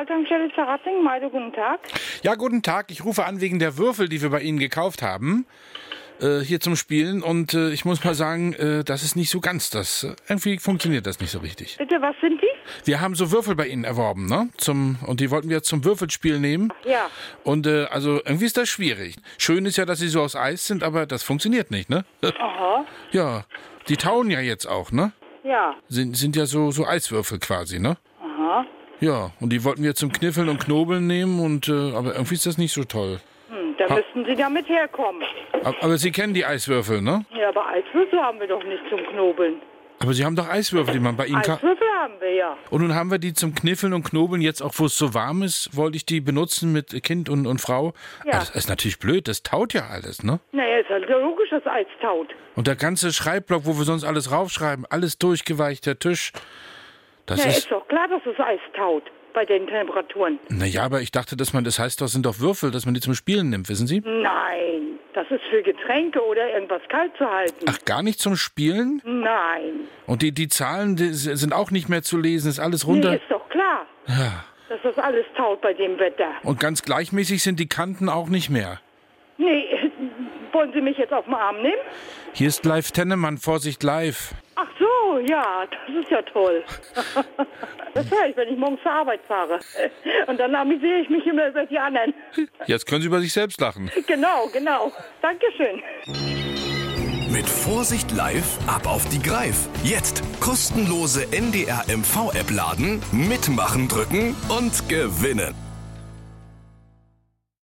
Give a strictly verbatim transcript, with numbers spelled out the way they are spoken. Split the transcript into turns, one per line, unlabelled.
Zentraltankstelle Zerrating. Meide, guten Tag.
Ja, guten Tag. Ich rufe an wegen der Würfel, die wir bei Ihnen gekauft haben, äh, hier zum Spielen. Und äh, ich muss mal sagen, äh, das ist nicht so ganz das. Äh, irgendwie funktioniert das nicht so richtig.
Bitte, was sind die?
Wir haben so Würfel bei Ihnen erworben, ne? Zum, und die wollten wir jetzt zum Würfelspiel nehmen.
Ja.
Und äh, also irgendwie ist das schwierig. Schön ist ja, dass sie so aus Eis sind, aber das funktioniert nicht, ne?
Aha.
Ja, die tauen ja jetzt auch, ne?
Ja.
Sind, sind ja so, so Eiswürfel quasi, ne?
Aha.
Ja, und die wollten wir zum Kniffeln und Knobeln nehmen, und äh, aber irgendwie ist das nicht so toll.
Hm, da
Ha-
müssten Sie damit herkommen.
Aber, aber Sie kennen die Eiswürfel, ne?
Ja, aber Eiswürfel haben wir doch nicht zum Knobeln.
Aber Sie haben doch Eiswürfel, die man bei Ihnen kann.
Eiswürfel haben wir ja.
Und nun haben wir die zum Kniffeln und Knobeln, jetzt auch wo es so warm ist, wollte ich die benutzen mit Kind und, und Frau.
Ja.
Aber das ist natürlich blöd, das taut ja alles, ne?
Naja, ist halt logisch, dass Eis taut.
Und der ganze Schreibblock, wo wir sonst alles raufschreiben, alles durchgeweicht, der Tisch. Das
Ja,
ist.
ist doch klar, dass das Eis taut bei den Temperaturen.
Naja, aber ich dachte, dass man, das heißt doch, sind doch Würfel, dass man die zum Spielen nimmt, wissen Sie?
Nein, das ist für Getränke oder irgendwas kalt zu halten.
Ach, gar nicht zum Spielen?
Nein.
Und die, die Zahlen die sind auch nicht mehr zu lesen, ist alles runter.
Nee, ist doch klar,
Ja.
dass das alles taut bei dem Wetter.
Und ganz gleichmäßig sind die Kanten auch nicht mehr.
Nee, wollen Sie mich jetzt auf den Arm nehmen?
Hier ist Live Tennemann, Vorsicht live.
Ach so, ja, das ist ja toll. Das höre ich, wenn ich morgens zur Arbeit fahre. Und dann amüsiere ich mich immer über die anderen.
Jetzt können Sie über sich selbst lachen.
Genau, genau. Dankeschön.
Mit Vorsicht live ab auf die Greif. Jetzt kostenlose N D R M V-App laden, mitmachen drücken und gewinnen.